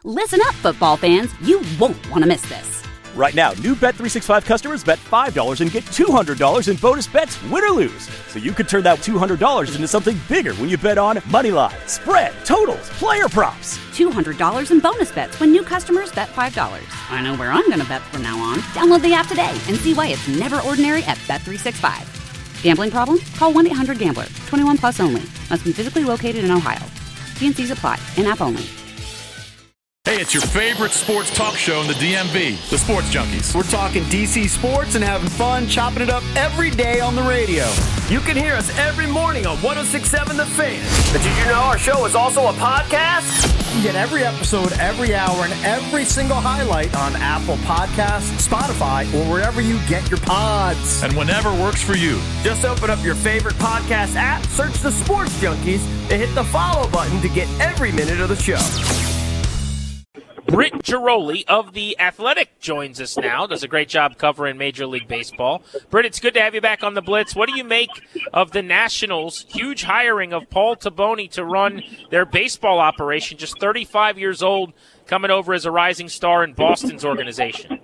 Listen up, football fans. You won't want to miss this. Right now, new Bet365 customers bet $5 and get $200 in bonus bets, win or lose. So you could turn that $200 into something bigger when you bet on moneyline, spread, totals, player props. $200 in bonus bets when new customers bet $5. I know where I'm going to bet from now on. Download the app today and see why it's never ordinary at Bet365. Gambling problem? Call 1-800-GAMBLER. 21 plus only. Must be physically located in Ohio. T&Cs apply. In-app only. Hey, it's your favorite sports talk show in the DMV, the Sports Junkies. We're talking DC sports and having fun, chopping it up every day on the radio. You can hear us every morning on 106.7 The Fan. But did you know our show is also a podcast? You get every episode, every hour, and every single highlight on Apple Podcasts, Spotify, or wherever you get your pods. And whenever works for you. Just open up your favorite podcast app, search The Sports Junkies, and hit the follow button to get every minute of the show. Britt Giroli of The Athletic joins us now. Does a great job covering Major League Baseball. Britt, it's good to have you back on the Blitz. What do you make of the Nationals' huge hiring of Paul Taboni to run their baseball operation, just 35 years old, coming over as a rising star in Boston's organization?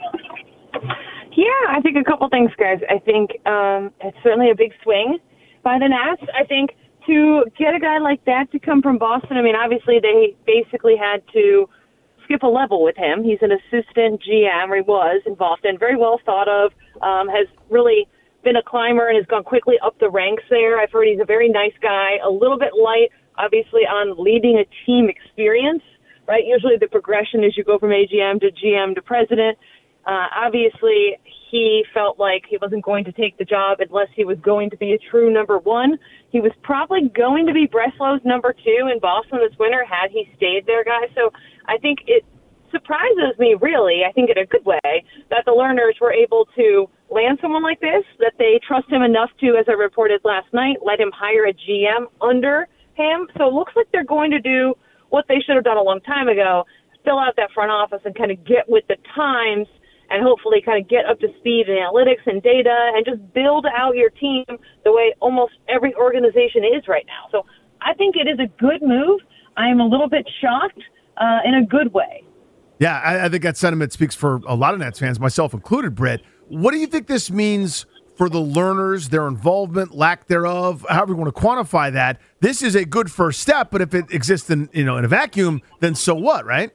Yeah, I think a couple things, guys. I think it's certainly a big swing by the Nats. I think to get a guy like that to come from Boston, I mean, obviously they basically had to skip a level with him. He's an assistant GM, or he was in Boston, very well thought of, has really been a climber and has gone quickly up the ranks there. I've heard he's a very nice guy, a little bit light, obviously, on leading a team experience, right? Usually the progression is you go from AGM to GM to president. Obviously, he felt like he wasn't going to take the job unless he was going to be a true number one. He was probably going to be Breslow's number two in Boston this winter had he stayed there, guys. So I think it surprises me, really, I think in a good way, that the Lerners were able to land someone like this, that they trust him enough to, as I reported last night, let him hire a GM under him. So it looks like they're going to do what they should have done a long time ago, fill out that front office and kind of get with the times and hopefully kind of get up to speed in analytics and data and just build out your team the way almost every organization is right now. So I think it is a good move. I am a little bit shocked in a good way. Yeah, I think that sentiment speaks for a lot of Nats fans, myself included, Britt. What do you think this means for the Lerners, their involvement, lack thereof, however you want to quantify that? This is a good first step, but if it exists in a vacuum, then so what, right?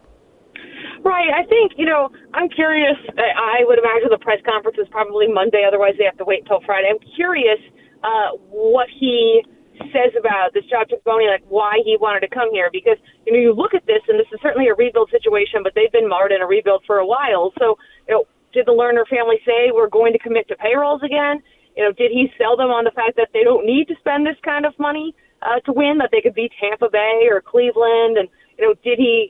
Right. I think, I'm curious. I would imagine the press conference is probably Monday. Otherwise, they have to wait until Friday. I'm curious what he says about this job to Taboni, like why he wanted to come here. Because, you look at this, and this is certainly a rebuild situation, but they've been marred in a rebuild for a while. So, did the Lerner family say we're going to commit to payrolls again? Did he sell them on the fact that they don't need to spend this kind of money to win, that they could beat Tampa Bay or Cleveland? And, did he,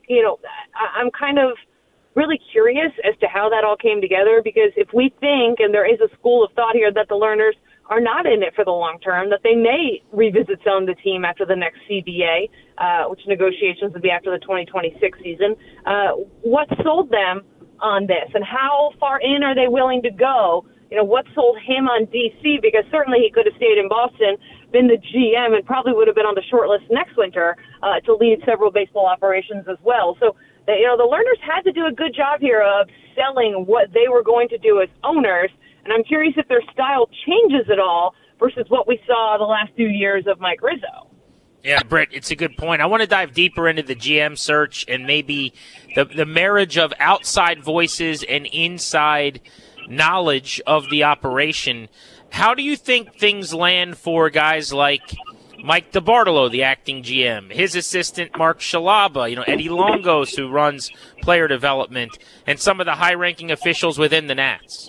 I'm kind of really curious as to how that all came together, because if we think, and there is a school of thought here, that the Lerners are not in it for the long term, that they may revisit selling the team after the next CBA, which negotiations would be after the 2026 season. What sold them on this, and how far in are they willing to go? What sold him on DC? Because certainly he could have stayed in Boston, been the GM, and probably would have been on the short list next winter to lead several baseball operations as well. So, the Lerners had to do a good job here of selling what they were going to do as owners, and I'm curious if their style changes at all versus what we saw the last few years of Mike Rizzo. Yeah, Britt, it's a good point. I want to dive deeper into the GM search and maybe the marriage of outside voices and inside knowledge of the operation. How do you think things land for guys like Mike DiBartolo, the acting GM, his assistant Mark Shalaba, Eddie Longos, who runs player development, and some of the high-ranking officials within the Nats?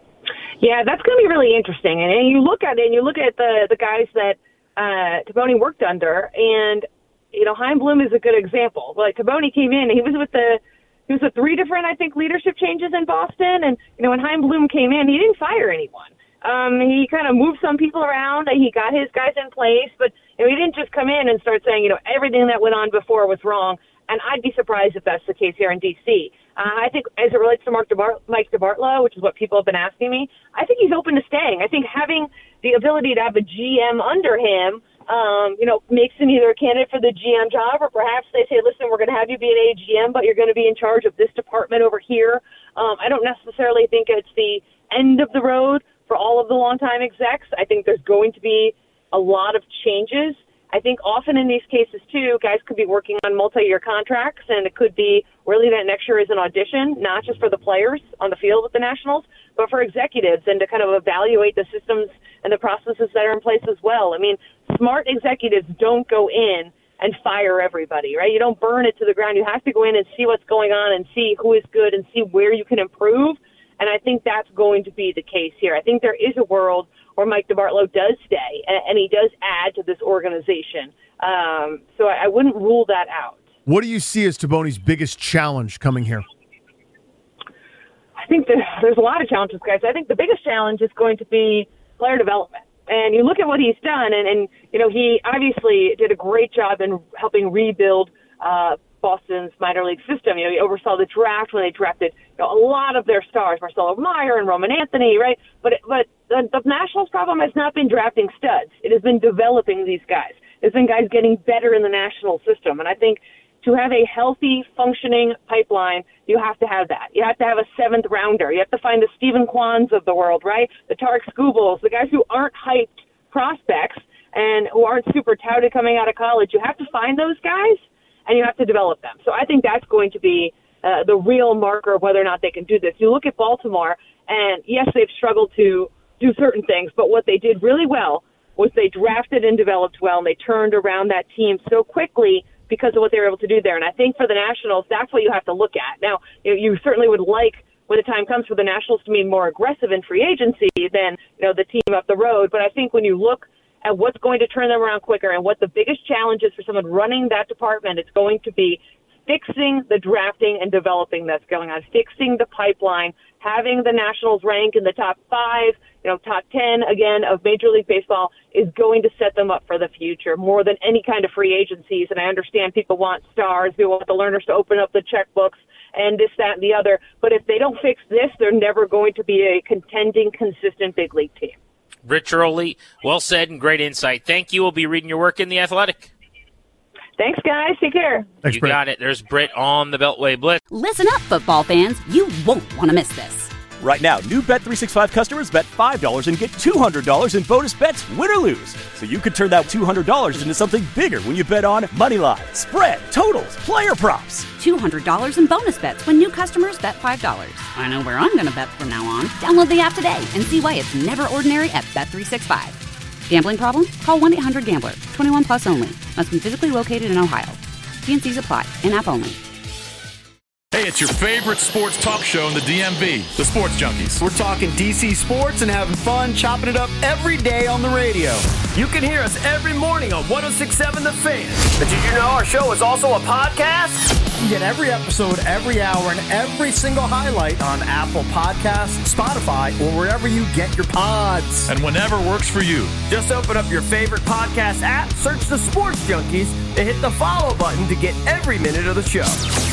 Yeah, that's going to be really interesting. And you look at it, and you look at the guys that Taboni worked under, and Chaim Bloom is a good example. Like Taboni came in, and he was with three different, I think, leadership changes in Boston, and when Chaim Bloom came in, he didn't fire anyone. He kind of moved some people around. He got his guys in place, but he didn't just come in and start saying, everything that went on before was wrong. And I'd be surprised if that's the case here in D.C. I think as it relates to Mike DiBartolo, which is what people have been asking me, I think he's open to staying. I think having the ability to have a GM under him makes him either a candidate for the GM job, or perhaps they say, listen, we're going to have you be an AGM, but you're going to be in charge of this department over here. I don't necessarily think it's the end of the road for all of the longtime execs. I think there's going to be a lot of changes. I think often in these cases, too, guys could be working on multi-year contracts, and it could be really that next year is an audition, not just for the players on the field with the Nationals, but for executives, and to kind of evaluate the systems and the processes that are in place as well. I mean, smart executives don't go in and fire everybody, right? You don't burn it to the ground. You have to go in and see what's going on and see who is good and see where you can improve. And I think that's going to be the case here. I think there is a world where Mike DeBartolo does stay, and he does add to this organization. So I wouldn't rule that out. What do you see as Taboni's biggest challenge coming here? I think there's a lot of challenges, guys. I think the biggest challenge is going to be player development. And you look at what he's done, and he obviously did a great job in helping rebuild Boston's minor league system. He oversaw the draft when they drafted a lot of their stars, Marcelo Meyer and Roman Anthony, right? But the Nationals' problem has not been drafting studs. It has been developing these guys. It's been guys getting better in the National system. And I think to have a healthy, functioning pipeline, you have to have that. You have to have a seventh rounder. You have to find the Stephen Kwans of the world, right? The Tarek Skubals, the guys who aren't hyped prospects and who aren't super touted coming out of college. You have to find those guys, and you have to develop them. So I think that's going to be the real marker of whether or not they can do this. You look at Baltimore, and yes, they've struggled to do certain things, but what they did really well was they drafted and developed well, and they turned around that team so quickly because of what they were able to do there. And I think for the Nationals, that's what you have to look at. Now, you certainly would like, when the time comes for the Nationals to be more aggressive in free agency than the team up the road. But I think when you look at what's going to turn them around quicker and what the biggest challenge is for someone running that department, it's going to be fixing the drafting and developing that's going on, fixing the pipeline, having the Nationals rank in the top 5, top 10, again, of Major League Baseball is going to set them up for the future more than any kind of free agencies. And I understand people want stars, people want the learners to open up the checkbooks and this, that, and the other. But if they don't fix this, they're never going to be a contending, consistent big league team. Rich Early, well said and great insight. Thank you. We'll be reading your work in The Athletic. Thanks, guys. Take care. Thanks, you Britt. got it. There's Britt on the Beltway Blitz. Listen up, football fans. You won't want to miss this. Right now, new Bet365 customers bet $5 and get $200 in bonus bets, win or lose. So you could turn that $200 into something bigger when you bet on moneyline, spread, totals, player props. $200 in bonus bets when new customers bet $5. I know where I'm going to bet from now on. Download the app today and see why it's never ordinary at Bet365. Gambling problem? Call 1-800-GAMBLER. 21 plus only. Must be physically located in Ohio. T&Cs apply. In-app only. Hey, it's your favorite sports talk show in the DMV, the Sports Junkies. We're talking DC sports and having fun, chopping it up every day on the radio. You can hear us every morning on 106.7 The Fan. But did you know our show is also a podcast? You get every episode, every hour, and every single highlight on Apple Podcasts, Spotify, or wherever you get your pods. And whenever works for you. Just open up your favorite podcast app, search The Sports Junkies, and hit the follow button to get every minute of the show.